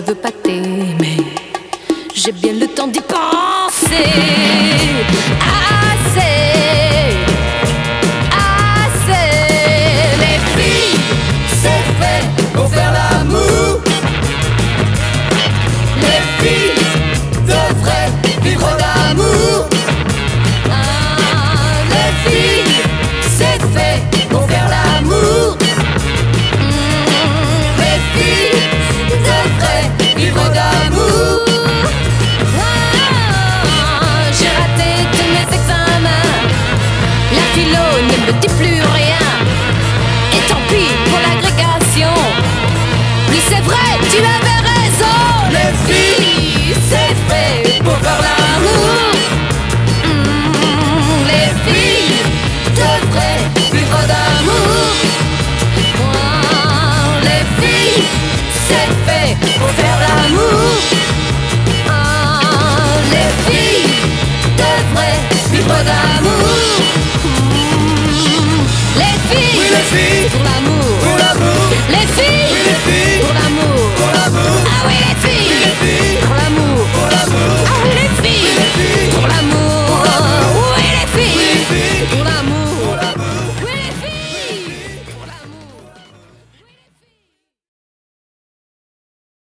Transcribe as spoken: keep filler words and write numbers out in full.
veux pas t'aimer, j'ai bien le temps d'y penser. Assez, assez. Les filles, c'est fait pour faire l'amour. Les filles devraient vivre d'amour. Ah, les filles, c'est fait pour faire l'amour. Mmh, les filles devraient vivre d'amour. Ah, j'ai raté tous mes examens. La philo ne me dit plus rien. Et tant pis pour l'agrégation. Oui, c'est vrai, tu avais raison. Les filles, c'est fait pour faire l'amour. Mmh, les filles devraient vivre d'amour. Oh, les filles, c'est fait pour faire l'amour. Oh, les filles devraient vivre d'amour. Mmh, les filles, Oui, les filles, pour l'amour.